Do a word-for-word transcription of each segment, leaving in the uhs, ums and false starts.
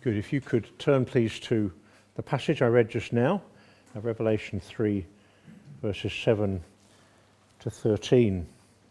Good. If you could turn, please, to the passage I read just now, uh, Revelation three, verses seven to thirteen.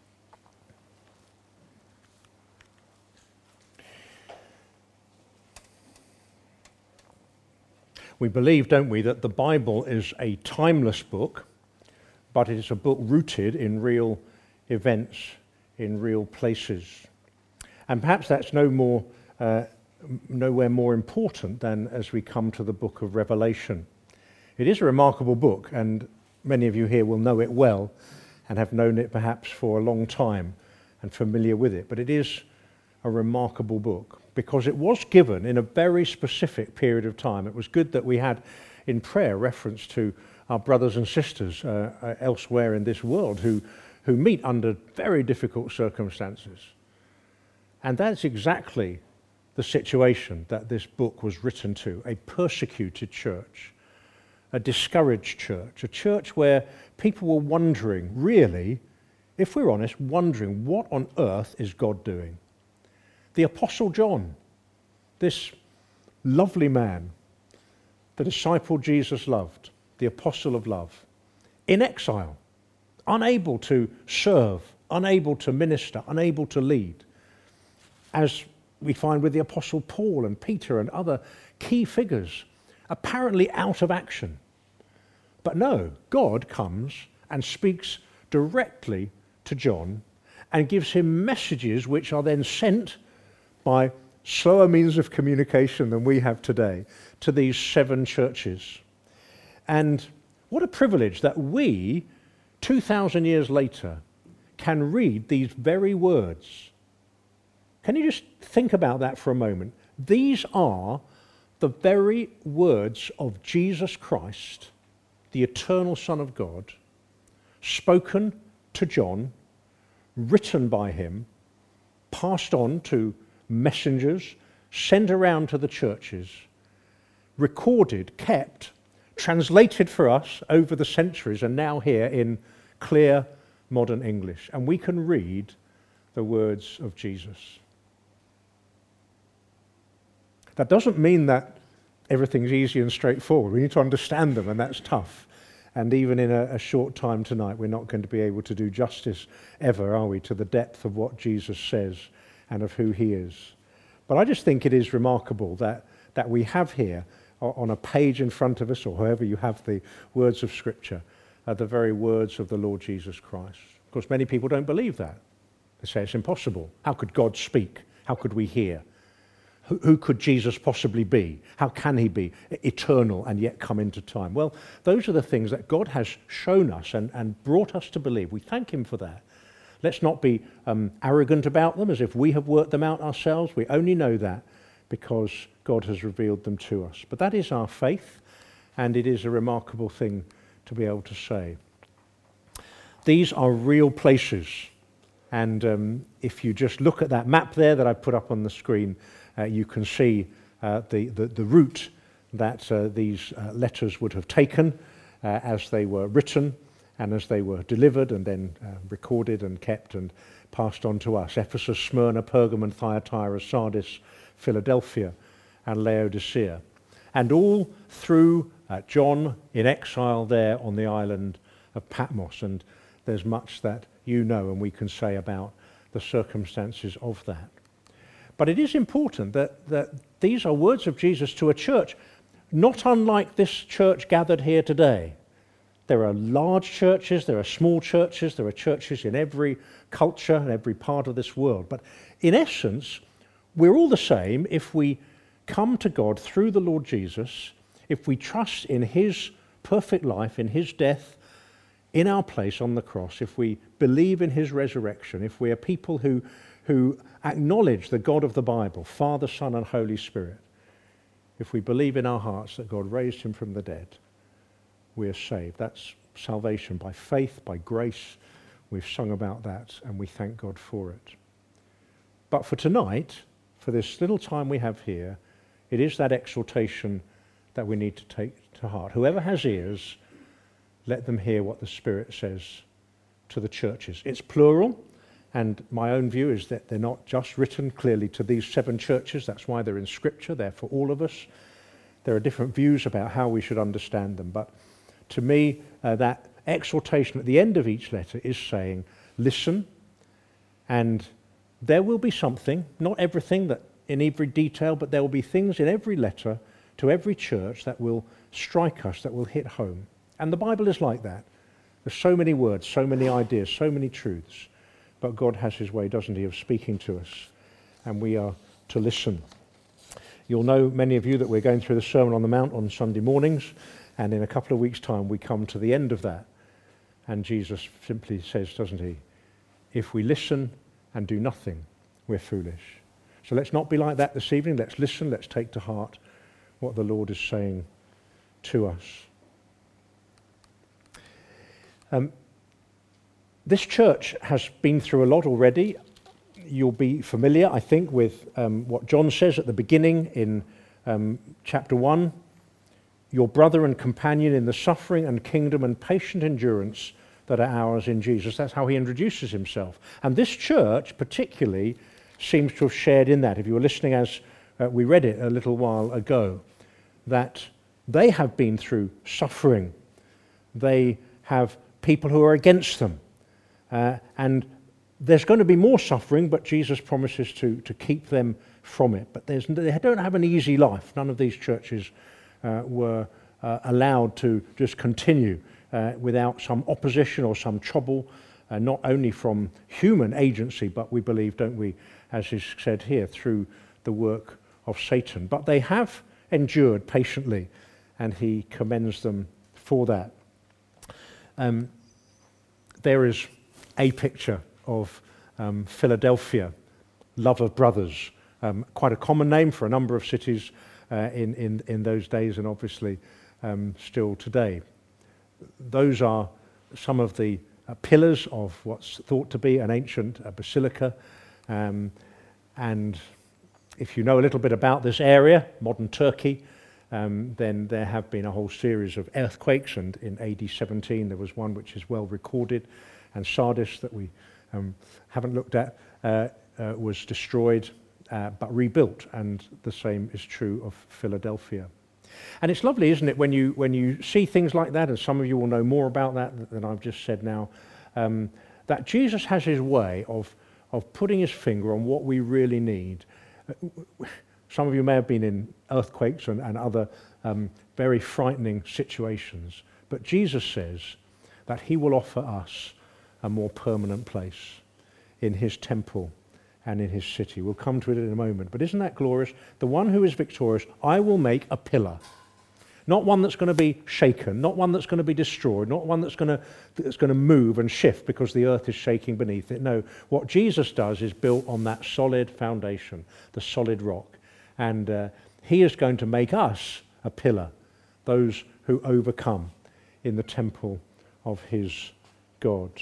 We believe, don't we, that the Bible is a timeless book, but it is a book rooted in real events, in real places. And perhaps that's no more, uh, nowhere more important than as we come to the book of Revelation. It is a remarkable book, and many of you here will know it well and have known it perhaps for a long time and familiar with it. But it is a remarkable book because it was given in a very specific period of time. It was good that we had in prayer reference to our brothers and sisters uh, uh, elsewhere in this world who, who meet under very difficult circumstances. And that's exactly the situation that this book was written to, a persecuted church, a discouraged church, a church where people were wondering, really, if we're honest, wondering what on earth is God doing? The Apostle John, this lovely man, the disciple Jesus loved, the apostle of love, in exile, unable to serve, unable to minister, unable to lead, as we find with the Apostle Paul and Peter and other key figures, apparently out of action. But no, God comes and speaks directly to John and gives him messages which are then sent by slower means of communication than we have today to these seven churches. And what a privilege that we, two thousand years later, can read these very words. Can you just think about that for a moment? These are the very words of Jesus Christ, the eternal Son of God, spoken to John, written by him, passed on to messengers, sent around to the churches, recorded, kept, translated for us over the centuries, and now here in clear modern English. And we can read the words of Jesus. That doesn't mean that everything's easy and straightforward. We need to understand them, and that's tough. And even in a, a short time tonight, we're not going to be able to do justice ever, are we, to the depth of what Jesus says and of who he is. But I just think it is remarkable that, that we have here on a page in front of us, or however you have the words of Scripture, uh, the very words of the Lord Jesus Christ. Of course, many people don't believe that. They say it's impossible. How could God speak? How could we hear? Who, who could Jesus possibly be? How can he be eternal and yet come into time? Well, those are the things that God has shown us and, and brought us to believe. We thank him for that. Let's not be um, arrogant about them as if we have worked them out ourselves. We only know that because God has revealed them to us. But that is our faith, and it is a remarkable thing to be able to say. These are real places, and um, if you just look at that map there that I put up on the screen, uh, you can see uh, the, the, the route that uh, these uh, letters would have taken uh, as they were written and as they were delivered and then uh, recorded and kept and passed on to us. Ephesus, Smyrna, Pergamon, Thyatira, Sardis, Philadelphia, and Laodicea. And all through uh, John in exile there on the island of Patmos. And there's much that you know and we can say about the circumstances of that. But it is important that, that these are words of Jesus to a church, not unlike this church gathered here today. There are large churches, there are small churches, there are churches in every culture and every part of this world. But in essence, we're all the same if we come to God through the Lord Jesus, if we trust in his perfect life, in his death, in our place on the cross, if we believe in his resurrection, if we are people who, who acknowledge the God of the Bible, Father, Son, and Holy Spirit, if we believe in our hearts that God raised him from the dead, we are saved. That's salvation by faith, by grace. We've sung about that, and we thank God for it. But for tonight, for this little time we have here, it is that exhortation that we need to take to heart. Whoever has ears, let them hear what the Spirit says to the churches. It's plural, And my own view is that they're not just written clearly to these seven churches. That's why they're in Scripture. They're for all of us. There are different views about how we should understand them. But to me, uh, that exhortation at the end of each letter is saying, listen, and there will be something, not everything that in every detail, but there will be things in every letter to every church that will strike us, that will hit home. And the Bible is like that. There's so many words, so many ideas, so many truths. But God has his way, doesn't he, of speaking to us. And we are to listen. You'll know, many of you, that we're going through the Sermon on the Mount on Sunday mornings. And in a couple of weeks' time, we come to the end of that. And Jesus simply says, doesn't he, if we listen and do nothing, we're foolish. So let's not be like that this evening. Let's listen. Let's take to heart what the Lord is saying to us. Um, This church has been through a lot already. You'll be familiar, I think, with um, what John says at the beginning in um, chapter one. Your brother and companion in the suffering and kingdom and patient endurance that are ours in Jesus. That's how he introduces himself. And this church particularly seems to have shared in that. If you were listening as uh, we read it a little while ago, that they have been through suffering. They have people who are against them. Uh, and there's going to be more suffering, but Jesus promises to, to keep them from it. But there's, they don't have an easy life. None of these churches uh, were uh, allowed to just continue uh, without some opposition or some trouble, uh, not only from human agency, but we believe, don't we, as is said here, through the work of Satan. But they have endured patiently, and he commends them for that. Um, there is a picture of um, Philadelphia, love of brothers, um, quite a common name for a number of cities uh, in, in, in those days, and obviously um, still today. Those are some of the uh, pillars of what's thought to be an ancient uh, basilica. Um, and if you know a little bit about this area, modern Turkey, um, then there have been a whole series of earthquakes, and in A D seventeen there was one which is well recorded. And Sardis, that we um, haven't looked at, uh, uh, was destroyed uh, but rebuilt, and the same is true of Philadelphia. And it's lovely, isn't it, when you when you see things like that, and some of you will know more about that than I've just said now, um, that Jesus has his way of, of putting his finger on what we really need. Some of you may have been in earthquakes and, and other um, very frightening situations, but Jesus says that he will offer us a more permanent place in his temple and in his city. We'll come to it in a moment. But isn't that glorious? The one who is victorious, I will make a pillar. Not one that's going to be shaken, not one that's going to be destroyed, not one that's going to, that's going to move and shift because the earth is shaking beneath it. No, what Jesus does is built on that solid foundation, the solid rock. And uh, he is going to make us a pillar, those who overcome in the temple of his God.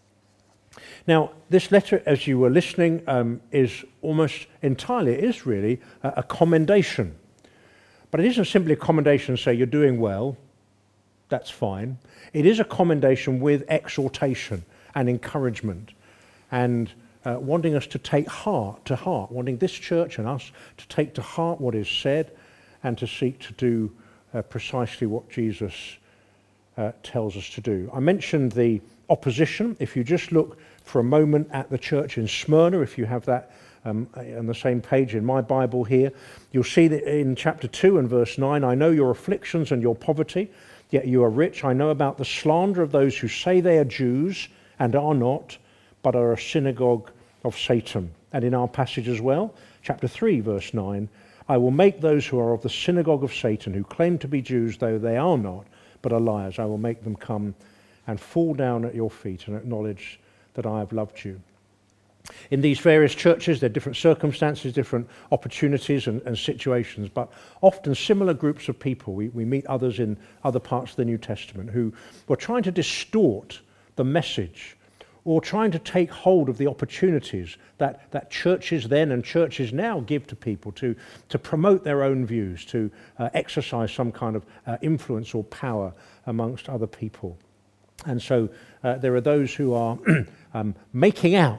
Now, this letter, as you were listening, um, is almost entirely, it is really a, a commendation. But it isn't simply a commendation to say you're doing well, that's fine. It is a commendation with exhortation and encouragement, and uh, wanting us to take heart to heart, wanting this church and us to take to heart what is said and to seek to do uh, precisely what Jesus uh, tells us to do. I mentioned the opposition. If you just look for a moment at the church in Smyrna, if you have that um, on the same page in my Bible here, you'll see that in chapter two and verse nine, I know your afflictions and your poverty, yet you are rich. I know about the slander of those who say they are Jews and are not, but are a synagogue of Satan. And in our passage as well, chapter three, verse nine, I will make those who are of the synagogue of Satan, who claim to be Jews, though they are not, but are liars, I will make them come and fall down at your feet and acknowledge that I have loved you. In these various churches, there are different circumstances, different opportunities and, and situations, but often similar groups of people. We, we meet others in other parts of the New Testament who were trying to distort the message or trying to take hold of the opportunities that, that churches then and churches now give to people to, to promote their own views, to uh, exercise some kind of uh, influence or power amongst other people. And so uh, there are those who are um, making out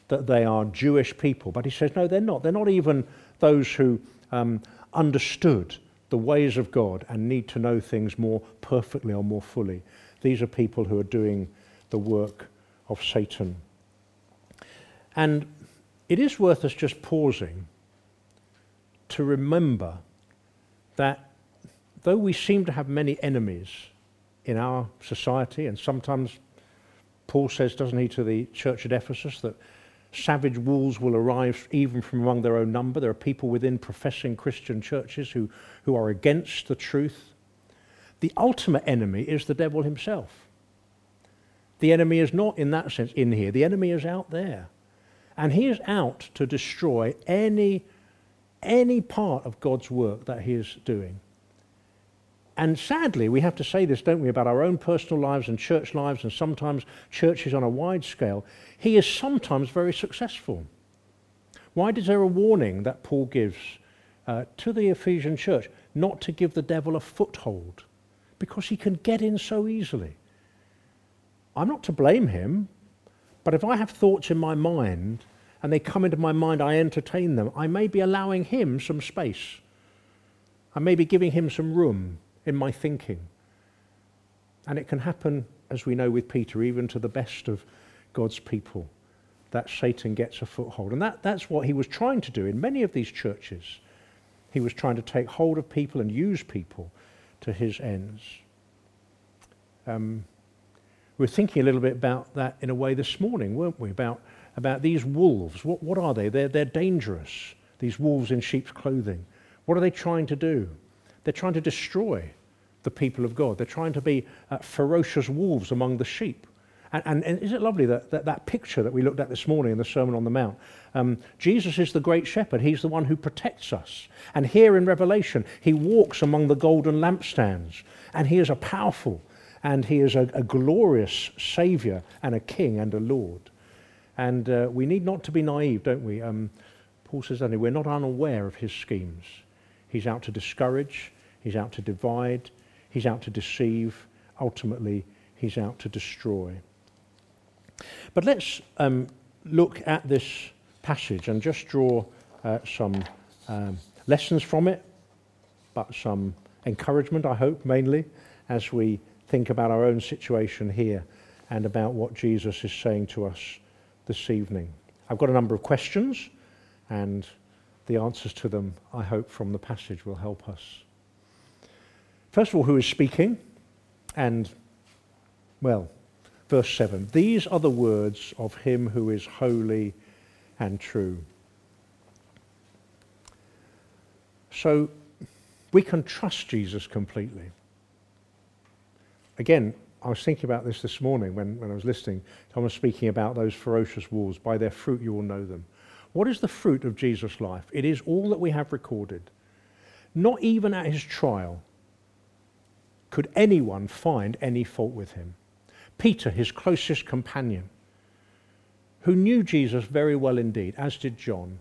that they are Jewish people. But he says, no, they're not. They're not even those who um, understood the ways of God and need to know things more perfectly or more fully. These are people who are doing the work of Satan. And it is worth us just pausing to remember that though we seem to have many enemies in our society, and sometimes Paul says, doesn't he, to the church at Ephesus, that savage wolves will arise even from among their own number. There are people within professing Christian churches who, who are against the truth. The ultimate enemy is the devil himself. The enemy is not, in that sense, in here. The enemy is out there. And he is out to destroy any, any part of God's work that he is doing. And sadly, we have to say this, don't we, about our own personal lives and church lives, and sometimes churches on a wide scale. He is sometimes very successful. Why is there a warning that Paul gives uh, to the Ephesian church not to give the devil a foothold? Because he can get in so easily. I'm not to blame him, but if I have thoughts in my mind and they come into my mind, I entertain them, I may be allowing him some space. I may be giving him some room in my thinking. And it can happen, as we know with Peter, even to the best of God's people, that Satan gets a foothold. And that, that's what he was trying to do in many of these churches. He was trying to take hold of people and use people to his ends. Um, we were thinking a little bit about that in a way this morning, weren't we? About, about these wolves. What, what are they? They're, they're dangerous, these wolves in sheep's clothing. What are they trying to do? They're trying to destroy the people of God. They're trying to be uh, ferocious wolves among the sheep. And, and, and isn't it lovely that, that that picture that we looked at this morning in the Sermon on the Mount? Um, Jesus is the great shepherd. He's the one who protects us. And here in Revelation, he walks among the golden lampstands. And he is a powerful, and he is a, a glorious Saviour and a King and a Lord. And uh, we need not to be naive, don't we? Um, Paul says, we're not unaware of his schemes. He's out to discourage, he's out to divide, he's out to deceive, ultimately he's out to destroy. But let's um, look at this passage and just draw uh, some um, lessons from it, but some encouragement, I hope, mainly, as we think about our own situation here and about what Jesus is saying to us this evening. I've got a number of questions, and the answers to them, I hope, from the passage will help us. First of all, who is speaking? And, well, verse seven. These are the words of him who is holy and true. So, we can trust Jesus completely. Again, I was thinking about this this morning when, when I was listening. Tom was speaking about those ferocious wolves. By their fruit you will know them. What is the fruit of Jesus' life? It is all that we have recorded. Not even at his trial could anyone find any fault with him. Peter, his closest companion, who knew Jesus very well indeed, as did John,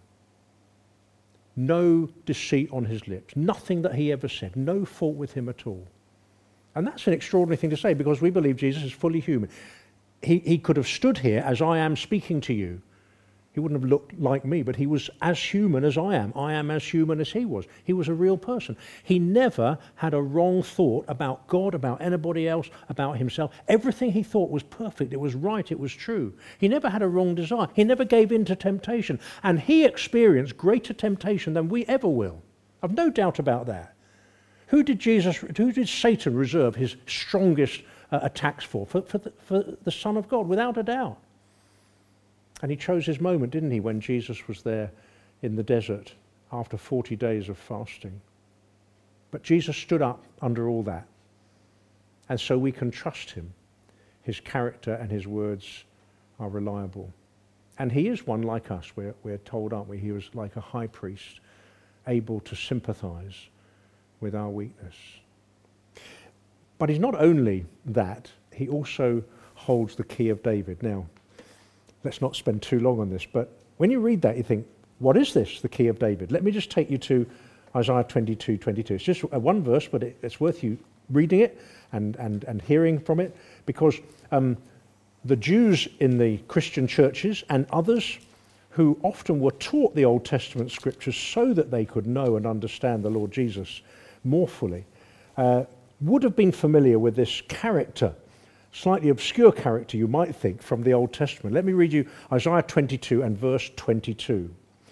no deceit on his lips, nothing that he ever said, no fault with him at all. And that's an extraordinary thing to say, because we believe Jesus is fully human. He, he could have stood here as I am speaking to you. He wouldn't have looked like me, but he was as human as I am. I am as human as he was. He was a real person. He never had a wrong thought about God, about anybody else, about himself. Everything he thought was perfect. It was right. It was true. He never had a wrong desire. He never gave in to temptation. And he experienced greater temptation than we ever will. I've no doubt about that. Who did Jesus, who did Satan reserve his strongest uh, attacks for? For, for, the, for the Son of God, without a doubt. And he chose his moment, didn't he, when Jesus was there in the desert after forty days of fasting. But Jesus stood up under all that. And so we can trust him. His character and his words are reliable. And he is one like us, we're, we're told, aren't we? He was like a high priest, able to sympathize with our weakness. But he's not only that, he also holds the key of David. Now, let's not spend too long on this, but when you read that, you think, what is this, the key of David? Let me just take you to Isaiah twenty-two twenty-two. It's just one verse, but it, it's worth you reading it and, and, and hearing from it, because um, the Jews in the Christian churches and others who often were taught the Old Testament scriptures so that they could know and understand the Lord Jesus more fully, uh, would have been familiar with this character, slightly obscure character you might think from the Old Testament. Let me read you Isaiah twenty-two and verse twenty-two.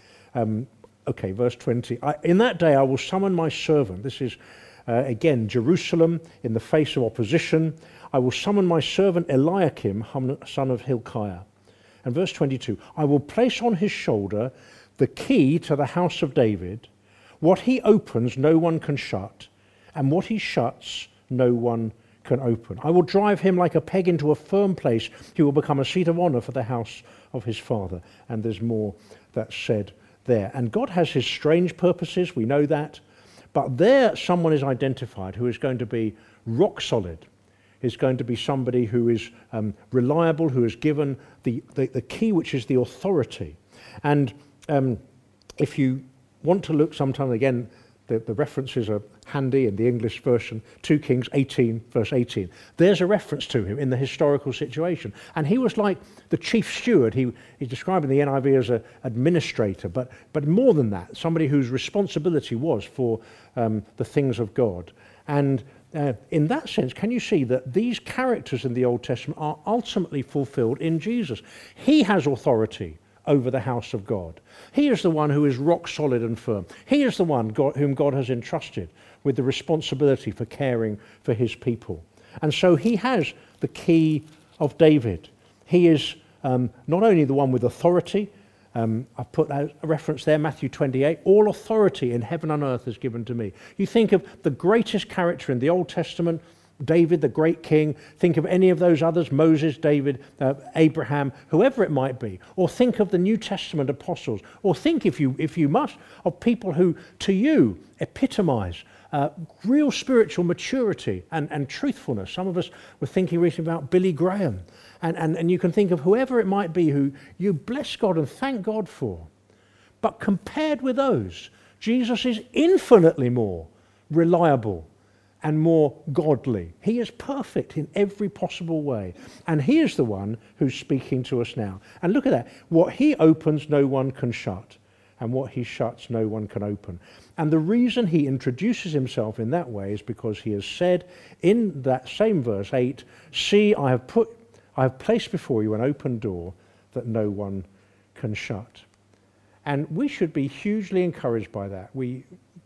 Um, okay, verse twenty. I, in that day I will summon my servant. This is, uh, again, Jerusalem in the face of opposition. I will summon my servant Eliakim, son of Hilkiah. And verse twenty-two, I will place on his shoulder the key to the house of David. What he opens, no one can shut, and what he shuts, no one can open. I will drive him like a peg into a firm place. He will become a seat of honor for the house of his father. And there's more that's said there. And God has his strange purposes, we know that. But there someone is identified who is going to be rock solid, is going to be somebody who is um, reliable, who is given the, the, the key, which is the authority. And um, if you want to look sometime, again, the, the references are handy in the English version, two Kings eighteen, verse eighteen. There's a reference to him in the historical situation. And he was like the chief steward. He, he's described in the N I V as an administrator, but, but more than that, somebody whose responsibility was for um, the things of God. And Uh, in that sense, can you see that these characters in the Old Testament are ultimately fulfilled in Jesus? He has authority over the house of God. He is the one who is rock solid and firm. He is the one God, whom God has entrusted with the responsibility for caring for his people. And so he has the key of David. He is um, not only the one with authority. Um, I've put a reference there, Matthew twenty-eight. All authority in heaven and earth is given to me. You think of the greatest character in the Old Testament, David, the great king. Think of any of those others, Moses, David, uh, Abraham, whoever it might be. Or think of the New Testament apostles. Or think, if you, if you must, of people who, to you, epitomize uh, real spiritual maturity and, and truthfulness. Some of us were thinking recently about Billy Graham. And, and, and you can think of whoever it might be who you bless God and thank God for. But compared with those, Jesus is infinitely more reliable and more godly. He is perfect in every possible way. And he is the one who's speaking to us now. And look at that. What he opens, no one can shut. And what he shuts, no one can open. And the reason he introduces himself in that way is because he has said in that same verse eight, see, I have put I have placed before you an open door that no one can shut. And we should be hugely encouraged by that. We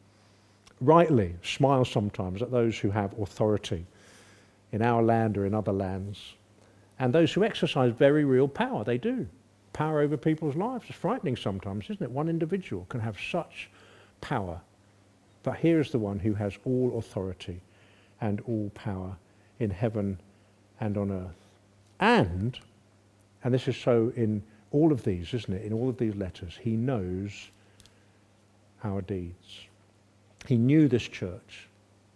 rightly smile sometimes at those who have authority in our land or in other lands, and those who exercise very real power. They do. Power over people's lives. It's frightening sometimes, isn't it? One individual can have such power. But here is the one who has all authority and all power in heaven and on earth. And, and this is so in all of these, isn't it? In all of these letters, he knows our deeds. He knew this church.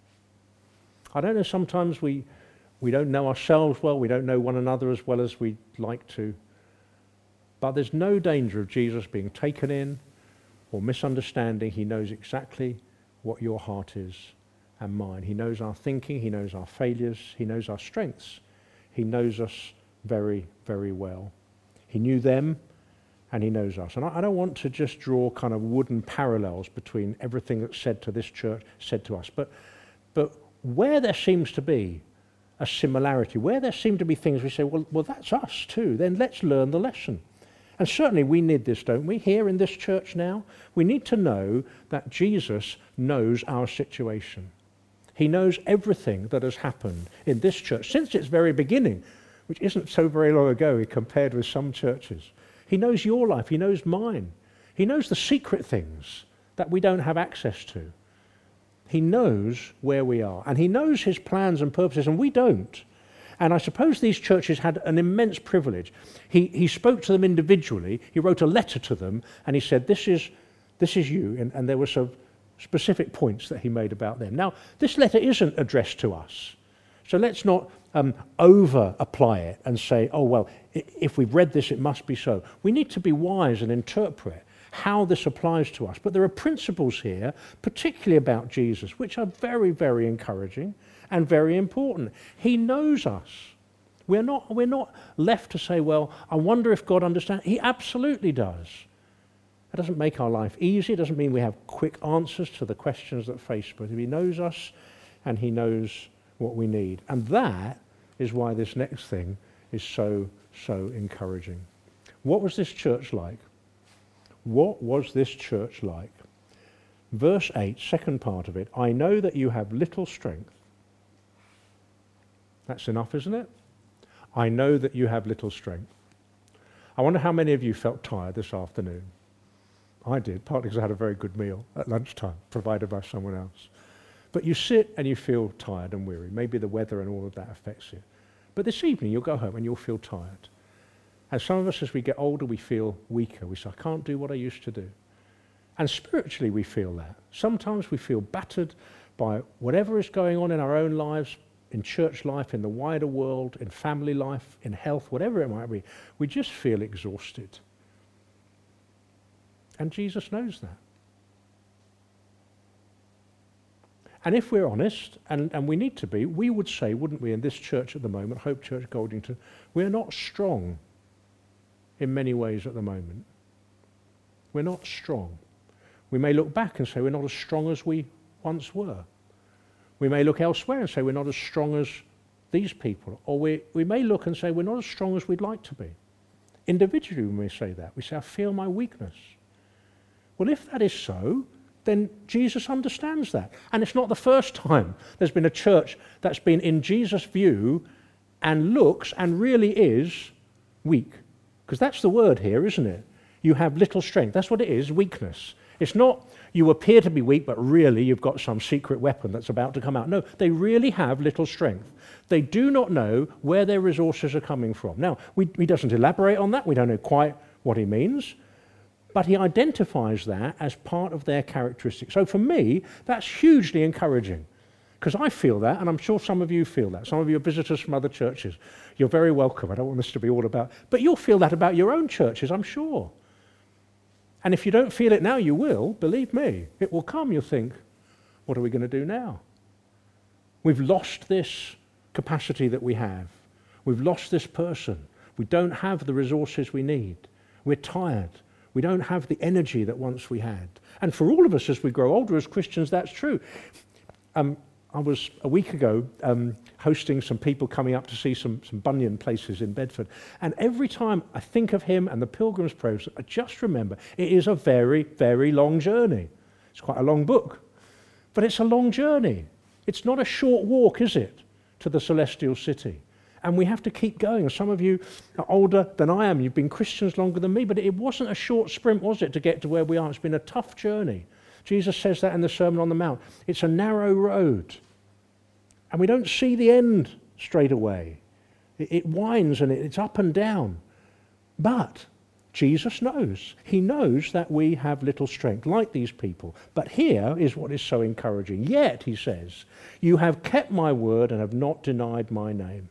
I don't know, sometimes we, we don't know ourselves well, we don't know one another as well as we'd like to. But there's no danger of Jesus being taken in or misunderstanding. He knows exactly what your heart is and mine. He knows our thinking, he knows our failures, he knows our strengths. He knows us very, very well. He knew them and he knows us. And I, I don't want to just draw kind of wooden parallels between everything that's said to this church, said to us. But, but where there seems to be a similarity, where there seem to be things we say, well, well, that's us too, then let's learn the lesson. And certainly we need this, don't we? Here in this church now, we need to know that Jesus knows our situation. He knows everything that has happened in this church since its very beginning, which isn't so very long ago compared with some churches. He knows your life. He knows mine. He knows the secret things that we don't have access to. He knows where we are, and he knows his plans and purposes, and we don't. And I suppose these churches had an immense privilege. He, he spoke to them individually. He wrote a letter to them, and he said, this is, this is you. And, and there were some specific points that he made about them. Now, this letter isn't addressed to us. So let's not um, over-apply it and say, oh, well, if we've read this, it must be so. We need to be wise and interpret how this applies to us. But there are principles here, particularly about Jesus, which are very, very encouraging and very important. He knows us. We're not, we're not left to say, well, I wonder if God understands. He absolutely does. That doesn't make our life easy. It doesn't mean we have quick answers to the questions that face us. He knows us and he knows what we need. And that is why this next thing is so, so encouraging. What was this church like? What was this church like? Verse eight, second part of it, I know that you have little strength. That's enough, isn't it? I know that you have little strength. I wonder how many of you felt tired this afternoon. I did, partly because I had a very good meal at lunchtime, provided by someone else. But you sit and you feel tired and weary. Maybe the weather and all of that affects you. But this evening you'll go home and you'll feel tired. And some of us, as we get older, we feel weaker. We say, I can't do what I used to do. And spiritually we feel that. Sometimes we feel battered by whatever is going on in our own lives, in church life, in the wider world, in family life, in health, whatever it might be. We just feel exhausted. And Jesus knows that. And if we're honest, and, and we need to be, we would say, wouldn't we, in this church at the moment, Hope Church Goldington, we're not strong in many ways at the moment. We're not strong. We may look back and say we're not as strong as we once were. We may look elsewhere and say we're not as strong as these people. Or we, we may look and say we're not as strong as we'd like to be. Individually we may say that. We say, I feel my weakness. Well, if that is so, then Jesus understands that. And it's not the first time there's been a church that's been in Jesus' view and looks and really is weak. Because that's the word here, isn't it? You have little strength. That's what it is, weakness. It's not you appear to be weak, but really you've got some secret weapon that's about to come out. No, they really have little strength. They do not know where their resources are coming from. Now, we, he doesn't elaborate on that. We don't know quite what he means. But he identifies that as part of their characteristics. So for me, that's hugely encouraging. Because I feel that, and I'm sure some of you feel that. Some of you are visitors from other churches. You're very welcome. I don't want this to be all about... But you'll feel that about your own churches, I'm sure. And if you don't feel it now, you will. Believe me, it will come. You'll think, what are we going to do now? We've lost this capacity that we have. We've lost this person. We don't have the resources we need. We're tired. We don't have the energy that once we had. And for all of us as we grow older as Christians, that's true. Um, I was a week ago um, hosting some people coming up to see some, some Bunyan places in Bedford. And every time I think of him and the Pilgrim's Progress, I just remember it is a very, very long journey. It's quite a long book, but it's a long journey. It's not a short walk, is it, to the celestial city? And we have to keep going. Some of you are older than I am. You've been Christians longer than me, but it wasn't a short sprint, was it, to get to where we are? It's been a tough journey. Jesus says that in the Sermon on the Mount. It's a narrow road. And we don't see the end straight away. It, it winds and it, it's up and down. But Jesus knows. He knows that we have little strength, like these people. But here is what is so encouraging. Yet, he says, you have kept my word and have not denied my name.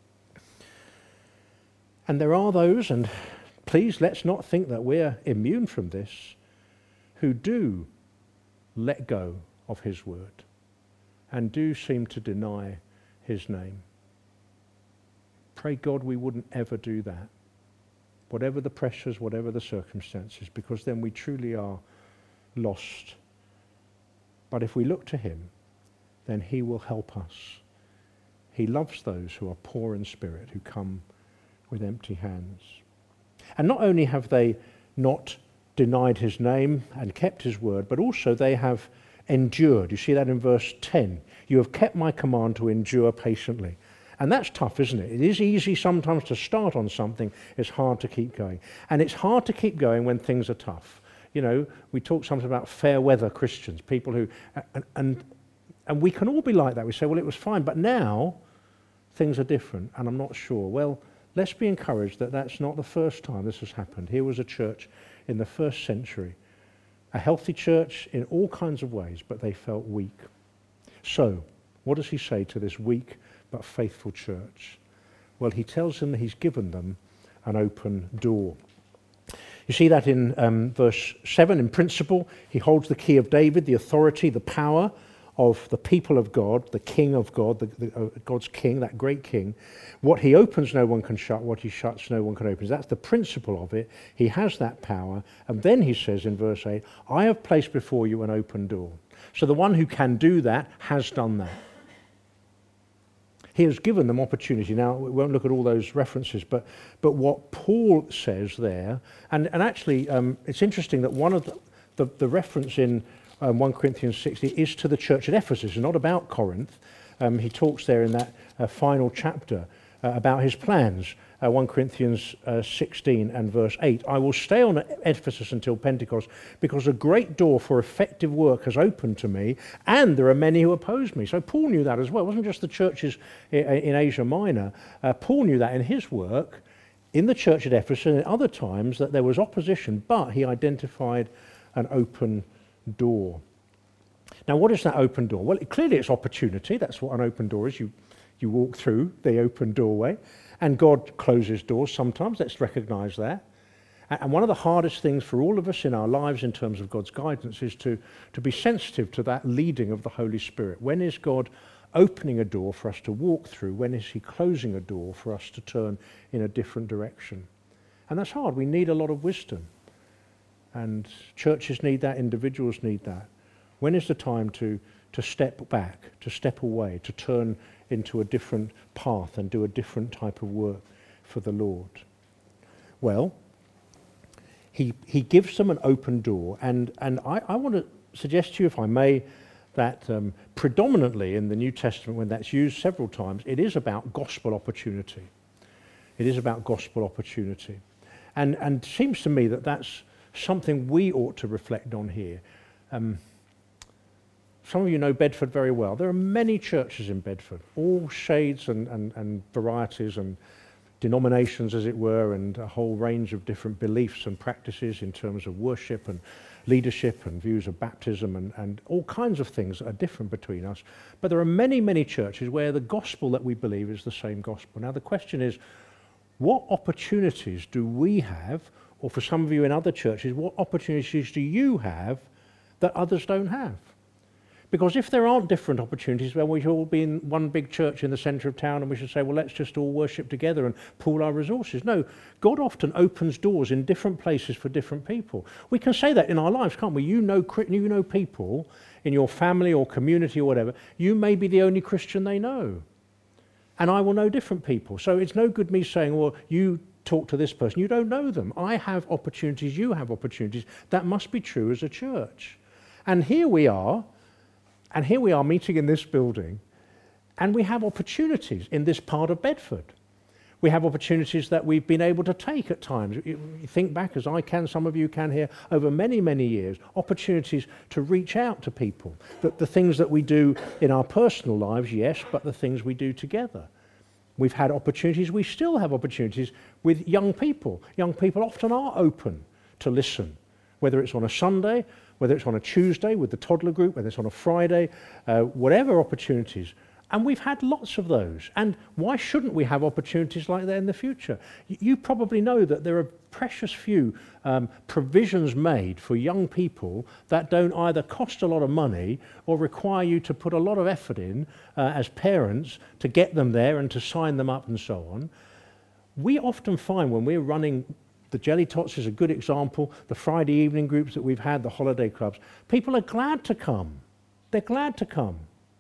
And there are those, and please let's not think that we're immune from this, who do let go of his word and do seem to deny his name. Pray God we wouldn't ever do that, whatever the pressures, whatever the circumstances, because then we truly are lost. But if we look to him, then he will help us. He loves those who are poor in spirit, who come with empty hands. And not only have they not denied his name and kept his word, but also they have endured. You see that in verse ten. You have kept my command to endure patiently. And that's tough, isn't it? It is easy sometimes to start on something. It's hard to keep going. And it's hard to keep going when things are tough. You know, we talk sometimes about fair weather Christians, people who, and, and, and we can all be like that. We say, well, it was fine, but now things are different, and I'm not sure. Well, let's be encouraged that that's not the first time this has happened. Here was a church in the first century, a healthy church in all kinds of ways, but they felt weak. So, what does he say to this weak but faithful church? Well, he tells them that he's given them an open door. You see that in um, verse seven. In principle, he holds the key of David, the authority, the power of the people of God, the King of God, the, the, uh, God's King, that great King. What he opens, no one can shut. What he shuts, no one can open. That's the principle of it. He has that power. And then he says in verse eight, I have placed before you an open door. So the one who can do that has done that. He has given them opportunity. Now, we won't look at all those references, but, but what Paul says there, and, and actually um, it's interesting that one of the, the, the reference in um, First Corinthians sixteen is to the church at Ephesus. It's not about Corinth. Um, he talks there in that uh, final chapter uh, about his plans. Uh, First Corinthians uh, sixteen and verse eight, I will stay on at Ephesus until Pentecost because a great door for effective work has opened to me and there are many who oppose me. So Paul knew that as well. It wasn't just the churches in, in Asia Minor. Uh, Paul knew that in his work in the church at Ephesus and at other times that there was opposition, but he identified an open door. Now what is that open door? Well, it, clearly it's opportunity. That's what an open door is. You, you walk through the open doorway. And God closes doors sometimes, let's recognize that. And one of the hardest things for all of us in our lives in terms of God's guidance is to, to be sensitive to that leading of the Holy Spirit. When is God opening a door for us to walk through? When is he closing a door for us to turn in a different direction? And that's hard. We need a lot of wisdom. And churches need that, individuals need that. When is the time to, to step back, to step away, to turn into a different path and do a different type of work for the Lord? Well, he, he gives them an open door, and, and I, I want to suggest to you, if I may, that um, predominantly in the New Testament, when that's used several times, it is about gospel opportunity. It is about gospel opportunity. And, and it seems to me that that's something we ought to reflect on here. Um, Some of you know Bedford very well. There are many churches in Bedford, all shades and, and, and varieties and denominations, as it were, and a whole range of different beliefs and practices in terms of worship and leadership and views of baptism and, and all kinds of things that are different between us. But there are many, many churches where the gospel that we believe is the same gospel. Now the question is, what opportunities do we have, or for some of you in other churches, what opportunities do you have that others don't have? Because if there aren't different opportunities, well, we should all be in one big church in the centre of town and we should say, well, let's just all worship together and pool our resources. No, God often opens doors in different places for different people. We can say that in our lives, can't we? You know, you know people in your family or community or whatever, you may be the only Christian they know. And I will know different people. So it's no good me saying, well, you talk to this person. You don't know them. I have opportunities, you have opportunities. That must be true as a church. And here we are, And here we are meeting in this building, and we have opportunities in this part of Bedford. We have opportunities that we've been able to take at times. You think back, as I can, some of you can here, over many, many years, opportunities to reach out to people. That the things that we do in our personal lives, yes, but the things we do together. We've had opportunities, we still have opportunities with young people. Young people often are open to listen, whether it's on a Sunday, whether it's on a Tuesday with the toddler group, whether it's on a Friday, uh, whatever opportunities. And we've had lots of those. And why shouldn't we have opportunities like that in the future? Y- you probably know that there are precious few um, provisions made for young people that don't either cost a lot of money or require you to put a lot of effort in uh, as parents to get them there and to sign them up and so on. We often find when we're running, the Jelly Tots is a good example, the Friday evening groups that we've had, the holiday clubs, people are glad to come. They're glad to come.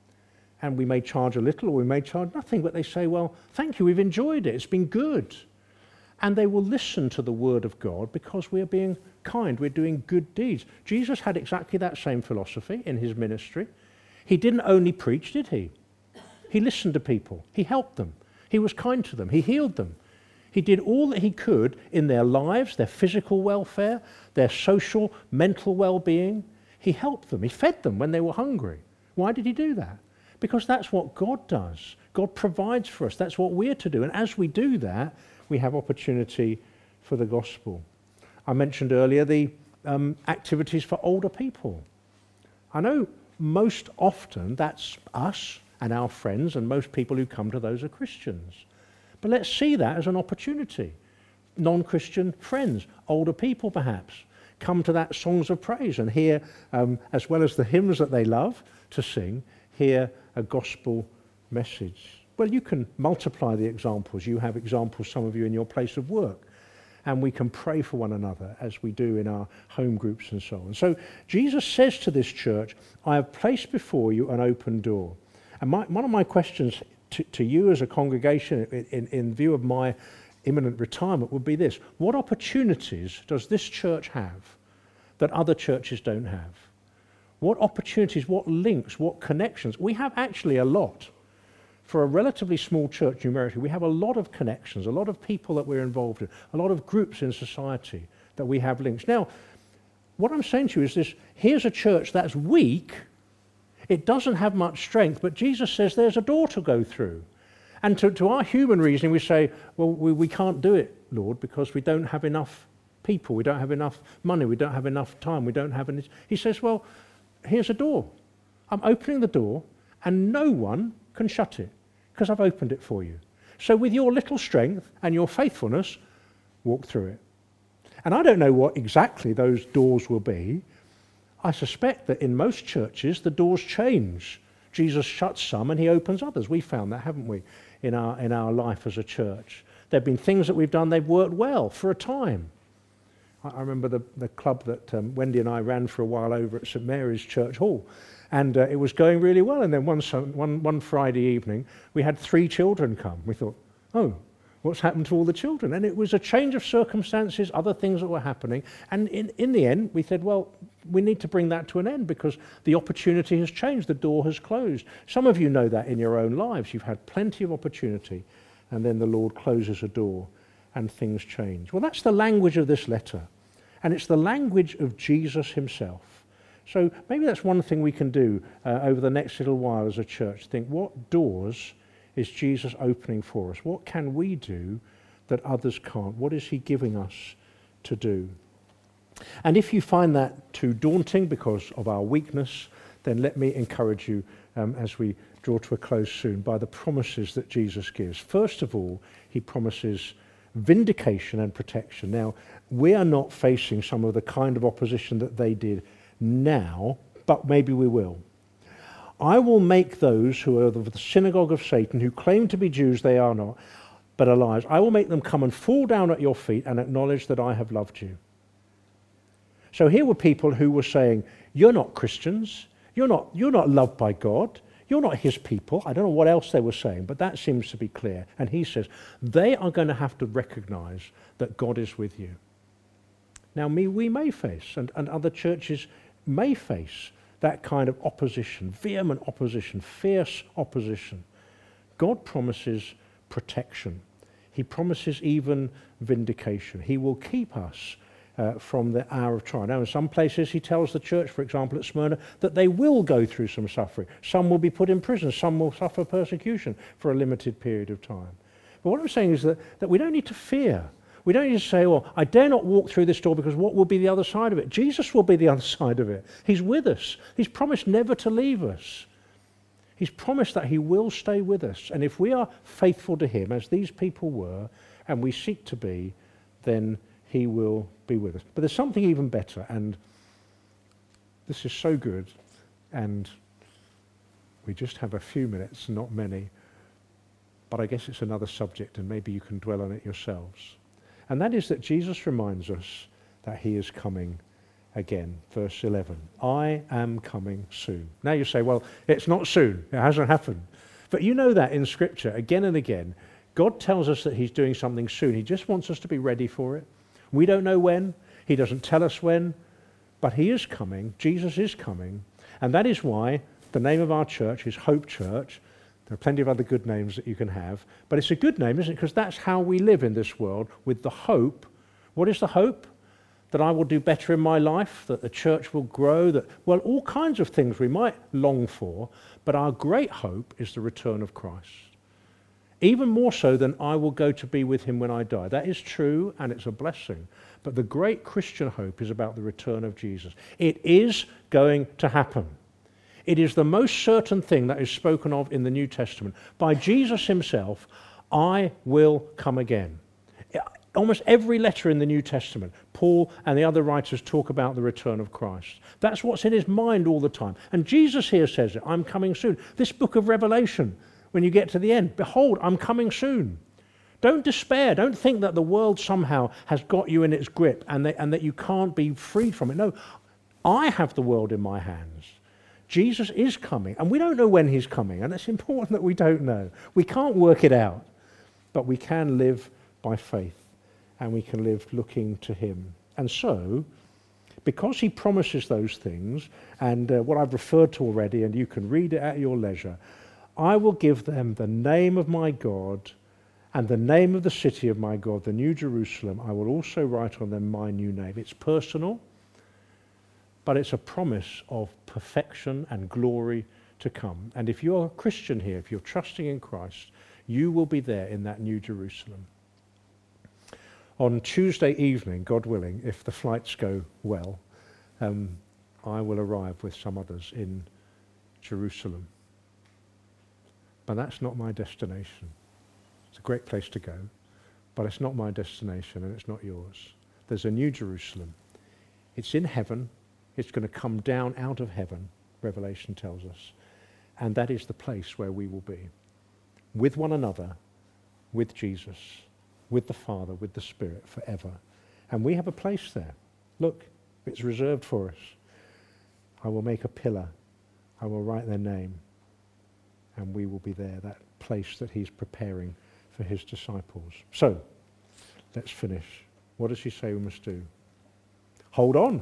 And we may charge a little or we may charge nothing, but they say, well, thank you, we've enjoyed it, it's been good. And they will listen to the word of God because we're being kind, we're doing good deeds. Jesus had exactly that same philosophy in his ministry. He didn't only preach, did he? He listened to people, he helped them, he was kind to them, he healed them. He did all that he could in their lives, their physical welfare, their social, mental well-being. He helped them. He fed them when they were hungry. Why did he do that? Because that's what God does. God provides for us. That's what we're to do. And as we do that, we have opportunity for the gospel. I mentioned earlier the um, activities for older people. I know most often that's us and our friends, and most people who come to those are Christians. But let's see that as an opportunity. Non-Christian friends, older people perhaps, come to that songs of praise and hear, um, as well as the hymns that they love to sing, hear a gospel message. Well, you can multiply the examples. You have examples, some of you, in your place of work. And we can pray for one another as we do in our home groups and so on. So Jesus says to this church, I have placed before you an open door. And my, one of my questions to, to you as a congregation in, in, in view of my imminent retirement would be this. What opportunities does this church have that other churches don't have? What opportunities, what links, what connections? We have actually a lot. For a relatively small church numerically, we have a lot of connections, a lot of people that we're involved in, a lot of groups in society that we have links. Now, what I'm saying to you is this, here's a church that's weak, it doesn't have much strength, but Jesus says there's a door to go through. And to, to our human reasoning, we say, well, we, we can't do it, Lord, because we don't have enough people, we don't have enough money, we don't have enough time, we don't have any... He says, well, here's a door. I'm opening the door, and no one can shut it, because I've opened it for you. So with your little strength and your faithfulness, walk through it. And I don't know what exactly those doors will be. I suspect that in most churches, the doors change. Jesus shuts some and he opens others. We found that, haven't we, in our, in our life as a church. There have been things that we've done, they've worked well for a time. I, I remember the, the club that um, Wendy and I ran for a while over at St Mary's Church Hall. And uh, it was going really well. And then one, one, one Friday evening, we had three children come. We thought, oh, what's happened to all the children? And it was a change of circumstances, other things that were happening. And in, in the end, we said, well, we need to bring that to an end because the opportunity has changed. The door has closed. Some of you know that in your own lives. You've had plenty of opportunity. And then the Lord closes a door and things change. Well, that's the language of this letter. And it's the language of Jesus himself. So maybe that's one thing we can do uh, over the next little while as a church. Think, what doors is Jesus opening for us? What can we do that others can't? What is he giving us to do? And if you find that too daunting because of our weakness, then let me encourage you um, as we draw to a close soon by the promises that Jesus gives. First of all, he promises vindication and protection. Now, we are not facing some of the kind of opposition that they did now, but maybe we will. I will make those who are of the synagogue of Satan, who claim to be Jews, they are not, but are liars. I will make them come and fall down at your feet and acknowledge that I have loved you. So here were people who were saying, you're not Christians, you're not, you're not loved by God, you're not his people. I don't know what else they were saying, but that seems to be clear. And he says, they are going to have to recognize that God is with you. Now, me, we may face, and, and other churches may face, that kind of opposition, vehement opposition, fierce opposition. God promises protection. He promises even vindication. He will keep us uh, from the hour of trial. Now, in some places, he tells the church, for example, at Smyrna, that they will go through some suffering. Some will be put in prison. Some will suffer persecution for a limited period of time. But what I'm saying is that, that we don't need to fear. We don't need to say, well, I dare not walk through this door because what will be the other side of it? Jesus will be the other side of it. He's with us. He's promised never to leave us. He's promised that he will stay with us. And if we are faithful to him, as these people were, and we seek to be, then he will be with us. But there's something even better, and this is so good, and we just have a few minutes, not many, but I guess it's another subject, and maybe you can dwell on it yourselves. And that is that Jesus reminds us that he is coming again. Verse eleven, I am coming soon. Now you say, well, it's not soon. It hasn't happened. But you know that in Scripture, again and again, God tells us that he's doing something soon. He just wants us to be ready for it. We don't know when. He doesn't tell us when. But he is coming. Jesus is coming. And that is why the name of our church is Hope Church. There are plenty of other good names that you can have. But it's a good name, isn't it? Because that's how we live in this world, with the hope. What is the hope? That I will do better in my life, that the church will grow, that, well, all kinds of things we might long for. But our great hope is the return of Christ. Even more so than I will go to be with him when I die. That is true, and it's a blessing. But the great Christian hope is about the return of Jesus. It is going to happen. It is the most certain thing that is spoken of in the New Testament. By Jesus himself, I will come again. Almost every letter in the New Testament, Paul and the other writers talk about the return of Christ. That's what's in his mind all the time. And Jesus here says it, I'm coming soon. This book of Revelation, when you get to the end, behold, I'm coming soon. Don't despair. Don't think that the world somehow has got you in its grip and that, and that you can't be freed from it. No, I have the world in my hands. Jesus is coming, and we don't know when he's coming, and it's important that we don't know. We can't work it out, but we can live by faith, and we can live looking to him. And so, because he promises those things, and uh, what I've referred to already, and you can read it at your leisure, I will give them the name of my God and the name of the city of my God, the New Jerusalem. I will also write on them my new name. It's personal, but it's a promise of perfection and glory to come. And if you're a Christian here, if you're trusting in Christ, you will be there in that New Jerusalem. On Tuesday evening, God willing, if the flights go well, um, I will arrive with some others in Jerusalem. But that's not my destination. It's a great place to go, but it's not my destination and it's not yours. There's a New Jerusalem. It's in heaven. It's going to come down out of heaven, Revelation tells us. And that is the place where we will be, with one another, with Jesus, with the Father, with the Spirit, forever. And we have a place there. Look, it's reserved for us. I will make a pillar. I will write their name. And we will be there, that place that he's preparing for his disciples. So, let's finish. What does he say we must do? Hold on.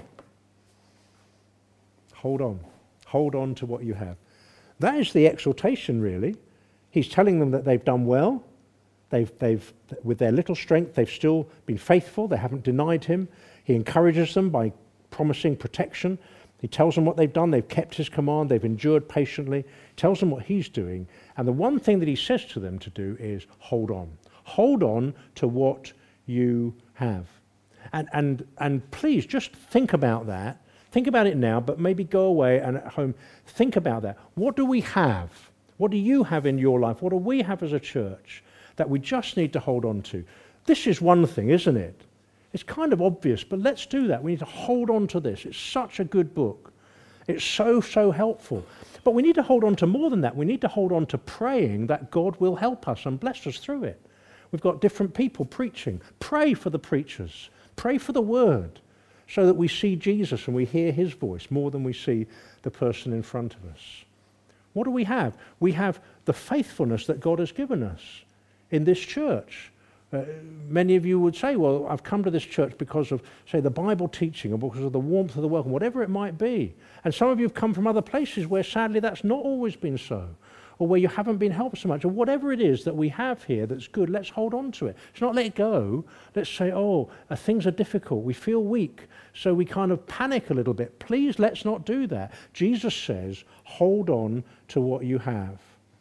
Hold on. Hold on to what you have. That is the exhortation, really. He's telling them that they've done well. They've, they've, with their little strength, they've still been faithful. They haven't denied him. He encourages them by promising protection. He tells them what they've done. They've kept his command. They've endured patiently. He tells them what he's doing. And the one thing that he says to them to do is hold on. Hold on to what you have. And, and, and please just think about that. Think about it now, but maybe go away and at home think about that. What do we have? What do you have in your life? What do we have as a church that we just need to hold on to? This is one thing, isn't it? It's kind of obvious, but let's do that. We need to hold on to this. It's such a good book. It's so, so helpful. But we need to hold on to more than that. We need to hold on to praying that God will help us and bless us through it. We've got different people preaching. Pray for the preachers. Pray for the word so that we see Jesus and we hear his voice more than we see the person in front of us. What do we have? We have the faithfulness that God has given us in this church. Uh, many of you would say, well, I've come to this church because of, say, the Bible teaching or because of the warmth of the welcome, whatever it might be. And some of you have come from other places where sadly that's not always been so, or where you haven't been helped so much, or whatever it is that we have here that's good, let's hold on to it. Let's not let it go. Let's say, oh, uh, things are difficult. We feel weak, so we kind of panic a little bit. Please, let's not do that. Jesus says, hold on to what you have.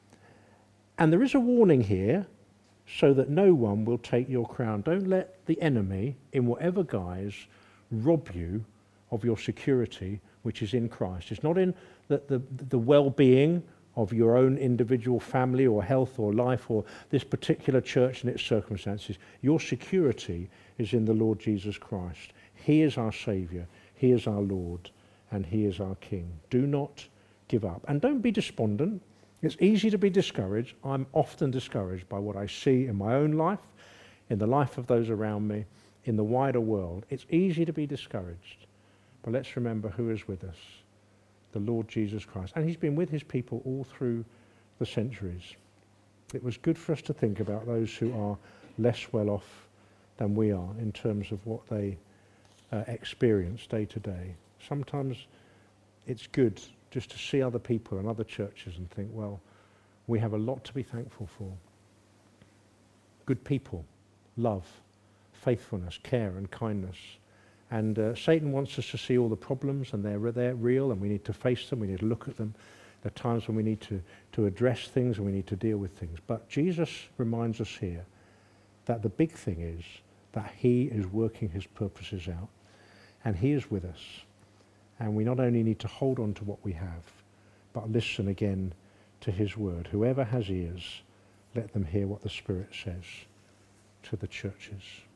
And there is a warning here, so that no one will take your crown. Don't let the enemy, in whatever guise, rob you of your security, which is in Christ. It's not in the, the, the well-being of your own individual family or health or life or this particular church and its circumstances. Your security is in the Lord Jesus Christ. He is our Saviour, he is our Lord, and he is our King. Do not give up. And don't be despondent. It's easy to be discouraged. I'm often discouraged by what I see in my own life, in the life of those around me, in the wider world. It's easy to be discouraged. But let's remember who is with us, the Lord Jesus Christ. And he's been with his people all through the centuries. It was good for us to think about those who are less well off than we are in terms of what they uh, experience day to day. Sometimes it's good just to see other people and other churches and think, well, we have a lot to be thankful for. Good people, love, faithfulness, care and kindness. And uh, Satan wants us to see all the problems, and they're, they're real, and we need to face them, we need to look at them. There are times when we need to, to address things and we need to deal with things. But Jesus reminds us here that the big thing is that he is working his purposes out, and he is with us. And we not only need to hold on to what we have, but listen again to his word. Whoever has ears, let them hear what the Spirit says to the churches.